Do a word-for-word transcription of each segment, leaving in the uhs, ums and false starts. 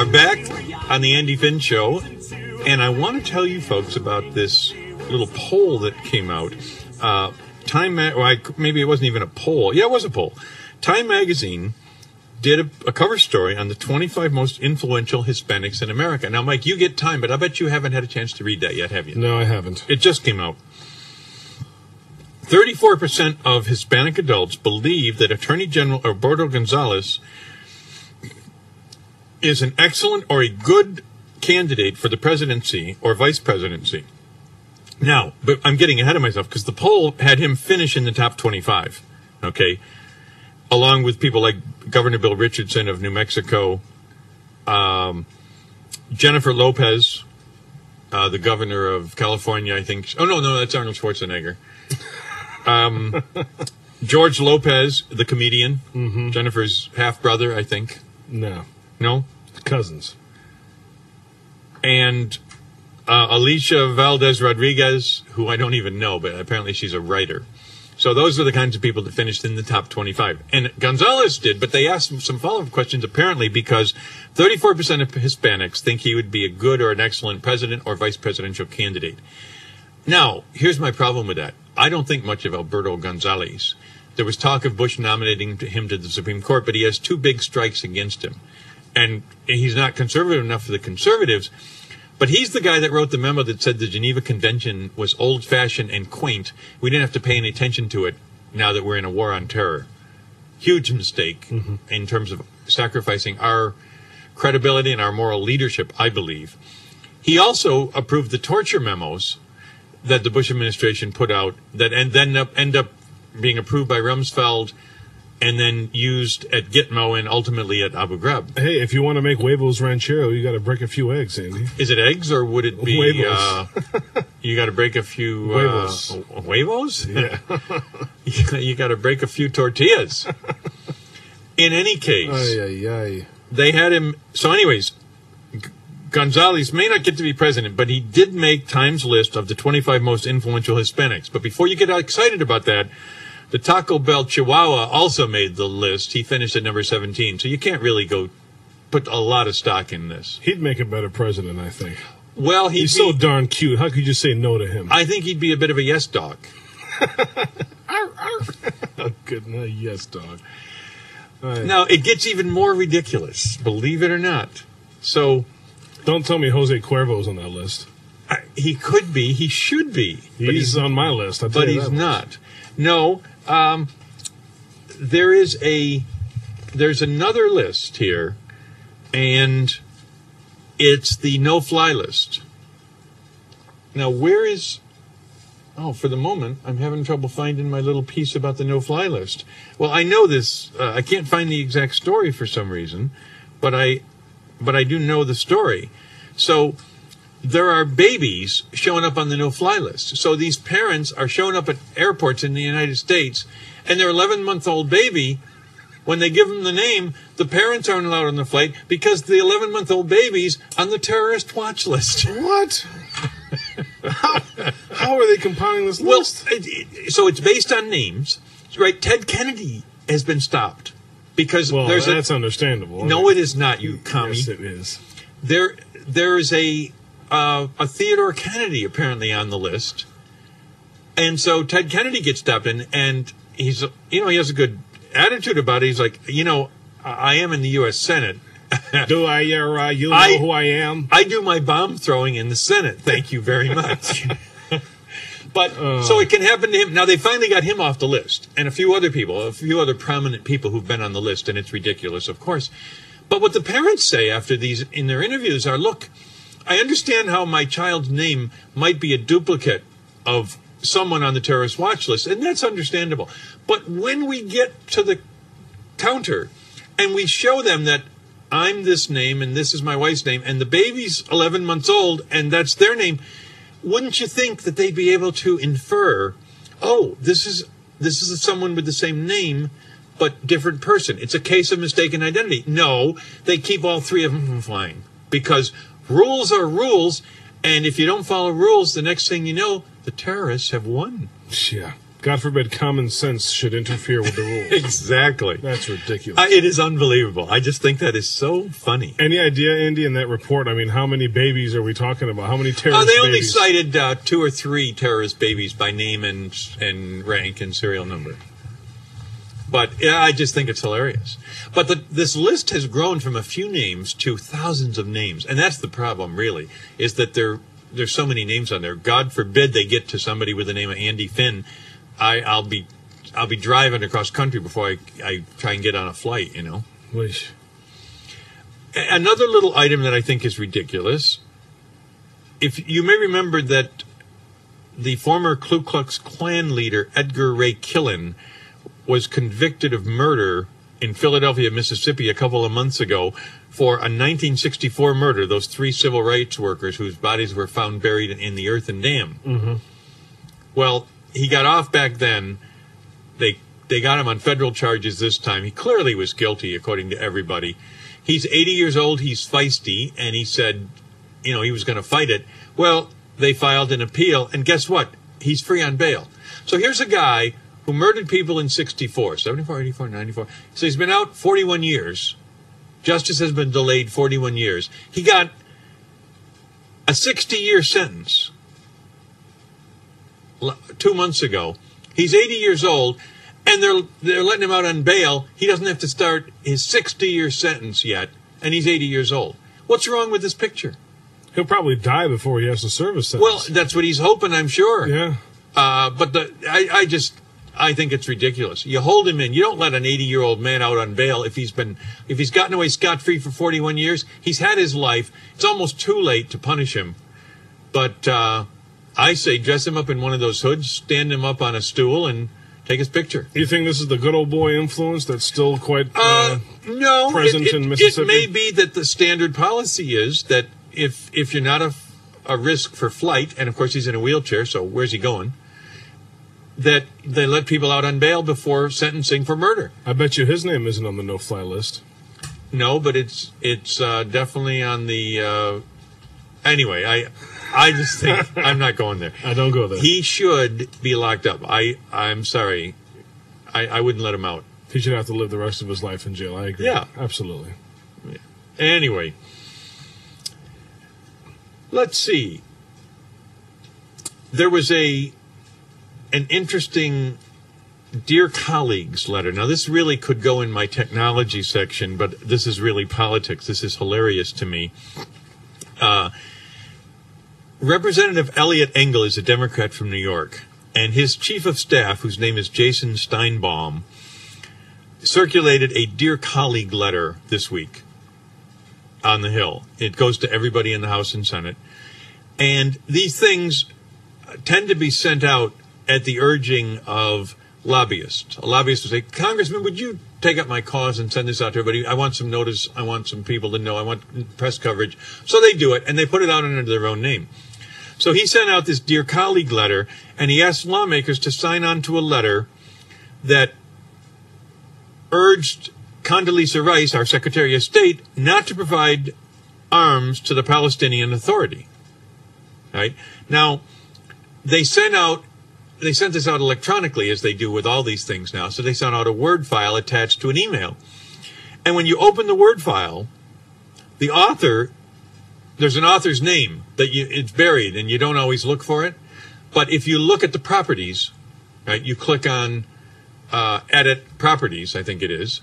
I'm back on the Andy Finn Show, and I want to tell you folks about this little poll that came out. Uh, Time, Ma- well, I, maybe it wasn't even a poll. Yeah, it was a poll. Time Magazine did a, a cover story on the twenty-five most influential Hispanics in America. Now, Mike, you get Time, but I bet you haven't had a chance to read that yet, have you? No, I haven't. It just came out. thirty-four percent of Hispanic adults believe that Attorney General Roberto Gonzalez is an excellent or a good candidate for the presidency or vice presidency. Now, but I'm getting ahead of myself because the poll had him finish in the top twenty-five, okay, along with people like Governor Bill Richardson of New Mexico, um, Jennifer Lopez, uh, the governor of California, I think. Oh, no, no, that's Arnold Schwarzenegger. Um, George Lopez, the comedian, mm-hmm. Jennifer's half-brother, I think. No. No? Cousins. And uh, Alicia Valdez Rodriguez, who I don't even know, but apparently she's a writer. So those are the kinds of people that finished in the top twenty-five. And Gonzalez did, but they asked him some follow-up questions apparently because thirty-four percent of Hispanics think he would be a good or an excellent president or vice presidential candidate. Now, here's my problem with that. I don't think much of Alberto Gonzalez. There was talk of Bush nominating him to the Supreme Court, but he has two big strikes against him. And he's not conservative enough for the conservatives, but he's the guy that wrote the memo that said the Geneva Convention was old-fashioned and quaint. We didn't have to pay any attention to it now that we're in a war on terror. Huge mistake mm-hmm. in terms of sacrificing our credibility and our moral leadership, I believe. He also approved the torture memos that the Bush administration put out that and then up, end up being approved by Rumsfeld and then used at Gitmo and ultimately at Abu Ghraib. Hey, if you want to make huevos ranchero, you got to break a few eggs, Andy. Is it eggs or would it be... Huevos. Uh, you got to break a few... Huevos. Uh, huevos? Yeah. you, you got to break a few tortillas. In any case, ay, ay, ay. they had him... So anyways, Gonzalez may not get to be president, but he did make Time's list of the twenty-five most influential Hispanics. But before you get excited about that, the Taco Bell Chihuahua also made the list. He finished at number seventeen, so you can't really go put a lot of stock in this. He'd make a better president, I think. Well, he'd He's be, so darn cute. How could you say no to him? I think he'd be a bit of a yes dog. Oh, good. No, yes dog. Right. Now, it gets even more ridiculous, believe it or not. So... Don't tell me Jose Cuervo's on that list. I, he could be. He should be. He's, but he's on my list. I'll tell but you he's that not. No. Um, there is a... There's another list here, and it's the no-fly list. Now, where is... Oh, for the moment, I'm having trouble finding my little piece about the no-fly list. Well, I know this. Uh, I can't find the exact story for some reason, but I... But I do know the story. So there are babies showing up on the no-fly list. So these parents are showing up at airports in the United States, and their eleven-month-old baby, when they give them the name, the parents aren't allowed on the flight because the eleven-month-old baby's on the terrorist watch list. What? how, how are they compiling this list? Well, it, it, so it's based on names. Right? Ted Kennedy has been stopped. Because well, there's that's a, understandable. No, it is not, you commie. Yes, it is. There, there is a uh, a Theodore Kennedy apparently on the list, and so Ted Kennedy gets stopped, and and he's you know he has a good attitude about it. He's like, you know, I am in the U S Senate. Do I? Uh, you know I, who I am? I do my bomb throwing in the Senate. Thank you very much. But uh, so it can happen to him. Now they finally got him off the list, and a few other people, a few other prominent people who've been on the list, and it's ridiculous, of course. But what the parents say after these in their interviews are, look, I understand how my child's name might be a duplicate of someone on the terrorist watch list, and that's understandable. But when we get to the counter and we show them that I'm this name and this is my wife's name, and the baby's eleven months old and that's their name, wouldn't you think that they'd be able to infer, oh, this is this is someone with the same name, but different person. It's a case of mistaken identity. No, they keep all three of them from flying because rules are rules, and if you don't follow rules, the next thing you know, the terrorists have won. Yeah. God forbid common sense should interfere with the rules. Exactly. That's ridiculous. Uh, it is unbelievable. I just think that is so funny. Any idea, Andy, in that report? I mean, how many babies are we talking about? How many terrorist uh, They only babies? cited uh, two or three terrorist babies by name and and rank and serial number. But yeah, I just think it's hilarious. But the, this list has grown from a few names to thousands of names. And that's the problem, really, is that there there's so many names on there. God forbid they get to somebody with the name of Andy Finn. I, I'll be I'll be driving across country before I, I try and get on a flight, you know. Weesh. Another little item that I think is ridiculous. If you may remember that the former Ku Klux Klan leader Edgar Ray Killen was convicted of murder in Philadelphia, Mississippi a couple of months ago for a nineteen sixty-four murder, those three civil rights workers whose bodies were found buried in the earthen dam. Mm-hmm. Well, he got off back then. They they got him on federal charges this time. He clearly was guilty, according to everybody. He's eighty years old. He's feisty, and he said, you know, he was going to fight it. Well, they filed an appeal, and guess what? He's free on bail. So here's a guy who murdered people in sixty-four, seventy-four, eighty-four, ninety-four. So he's been out forty-one years. Justice has been delayed forty-one years. He got a sixty-year sentence two months ago. He's eighty years old, and they're they're letting him out on bail. He doesn't have to start his sixty-year sentence yet, and he's eighty years old. What's wrong with this picture? He'll probably die before he has to serve a sentence. Well, that's what he's hoping, I'm sure. Yeah. Uh, but the, I, I just, I think it's ridiculous. You hold him in. You don't let an eighty-year-old man out on bail if he's been, if he's gotten away scot-free for forty-one years. He's had his life. It's almost too late to punish him. But uh, I say dress him up in one of those hoods, stand him up on a stool, and take his picture. You think this is the good old boy influence that's still quite uh, uh, no, present it, it, in Mississippi? It may be that the standard policy is that if if you're not a, a risk for flight, and of course he's in a wheelchair, so where's he going? That they let people out on bail before sentencing for murder. I bet you his name isn't on the no-fly list. No, but it's it's uh, definitely on the. Uh, anyway, I I just think I'm not going there. I don't go there. He should be locked up. I I'm sorry, I, I wouldn't let him out. He should have to live the rest of his life in jail. I agree. Yeah, absolutely. Yeah. Anyway, let's see. There was a. An interesting Dear Colleagues letter. Now, this really could go in my technology section, but this is really politics. This is hilarious to me. Uh, Representative Eliot Engel is a Democrat from New York, and his chief of staff, whose name is Jason Steinbaum, circulated a Dear Colleague letter this week on the Hill. It goes to everybody in the House and Senate. And these things tend to be sent out at the urging of lobbyists. A lobbyist will say, Congressman, would you take up my cause and send this out to everybody? I want some notice. I want some people to know. I want press coverage. So they do it, and they put it out under their own name. So he sent out this Dear Colleague letter, and he asked lawmakers to sign on to a letter that urged Condoleezza Rice, our Secretary of State, not to provide arms to the Palestinian Authority. Right? Now, they sent out They sent this out electronically, as they do with all these things now. So they sent out a Word file attached to an email. And when you open the Word file, the author, there's an author's name that you, it's buried, and you don't always look for it. But if you look at the properties, right, you click on uh, Edit Properties, I think it is,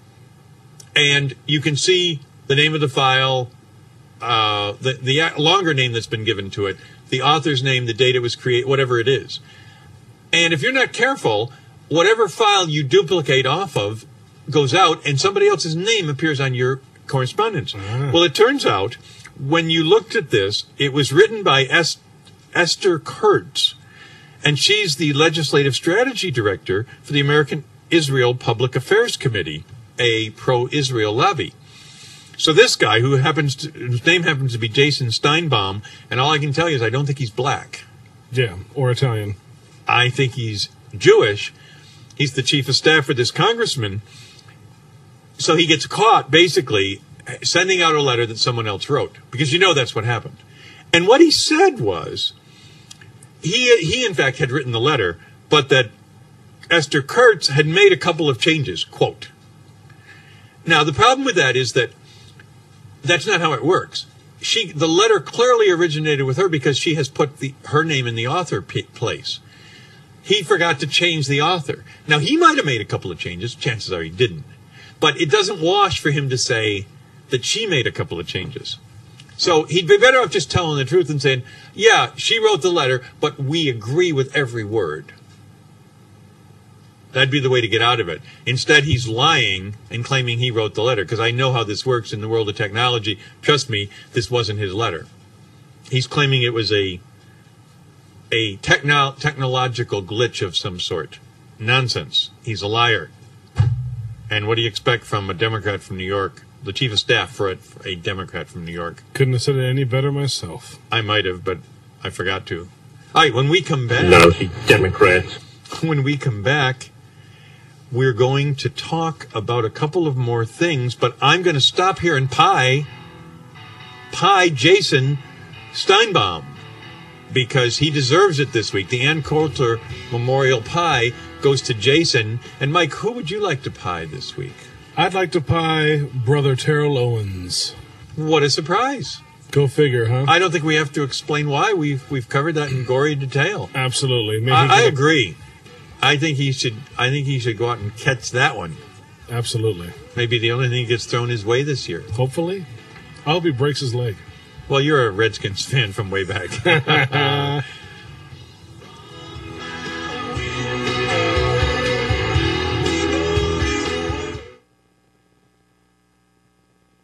and you can see the name of the file, uh, the, the longer name that's been given to it, the author's name, the date it was created, whatever it is. And if you're not careful, whatever file you duplicate off of goes out, and somebody else's name appears on your correspondence. Uh-huh. Well, it turns out, when you looked at this, it was written by es- Esther Kurtz, and she's the Legislative Strategy Director for the American Israel Public Affairs Committee, a pro-Israel lobby. So this guy, who happens to, whose name happens to be Jason Steinbaum, and all I can tell you is I don't think he's black. Yeah, or Italian. I think he's Jewish. He's the chief of staff for this congressman. So he gets caught, basically, sending out a letter that someone else wrote. Because you know that's what happened. And what he said was, he, he in fact, had written the letter, but that Esther Kurtz had made a couple of changes, quote. Now, the problem with that is that that's not how it works. She, the letter clearly originated with her because she has put the, her name in the author p- place. He forgot to change the author. Now, he might have made a couple of changes. Chances are he didn't. But it doesn't wash for him to say that she made a couple of changes. So he'd be better off just telling the truth and saying, yeah, she wrote the letter, but we agree with every word. That'd be the way to get out of it. Instead, he's lying and claiming he wrote the letter, because I know how this works in the world of technology. Trust me, this wasn't his letter. He's claiming it was a a techno- technological glitch of some sort. Nonsense. He's a liar. And what do you expect from a Democrat from New York? The chief of staff for a, a Democrat from New York. Couldn't have said it any better myself. I might have, but I forgot to. All right, when we come back... Lousy Democrats. When we come back, we're going to talk about a couple of more things, but I'm going to stop here and pie, pie Jason Steinbaum, because he deserves it this week. The Ann Coulter Memorial Pie goes to Jason. And Mike, who would you like to pie this week? I'd like to pie Brother Terrell Owens. What a surprise. Go figure, huh? I don't think we have to explain why. We've we've covered that in gory detail. Absolutely. Maybe I, I agree. I think he should I think he should go out and catch that one. Absolutely. Maybe the only thing that gets thrown his way this year. Hopefully. I hope he breaks his leg. Well, you're a Redskins fan from way back.